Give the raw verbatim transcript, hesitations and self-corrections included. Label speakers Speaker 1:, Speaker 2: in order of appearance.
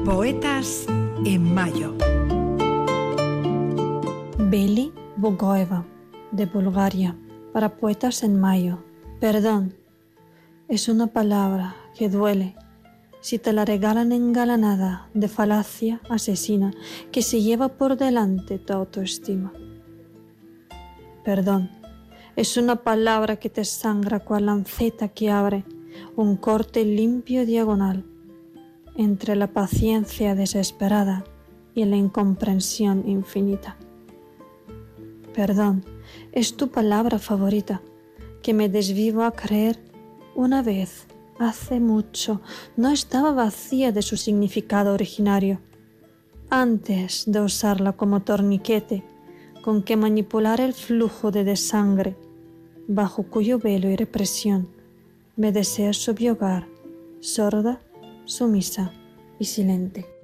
Speaker 1: Poetas en Mayo.
Speaker 2: Beli Bogoeva, de Bulgaria, para Poetas en Mayo. Perdón es una palabra que duele si te la regalan engalanada de falacia asesina que se lleva por delante tu autoestima. Perdón es una palabra que te sangra cual lanceta que abre un corte limpio diagonal entre la paciencia desesperada y la incomprensión infinita. Perdón es tu palabra favorita que me desvivo a creer una vez, hace mucho, no estaba vacía de su significado originario, antes de usarla como torniquete con que manipular el flujo de desangre, bajo cuyo velo y represión me deseas subyugar, sorda, sumisa y silente.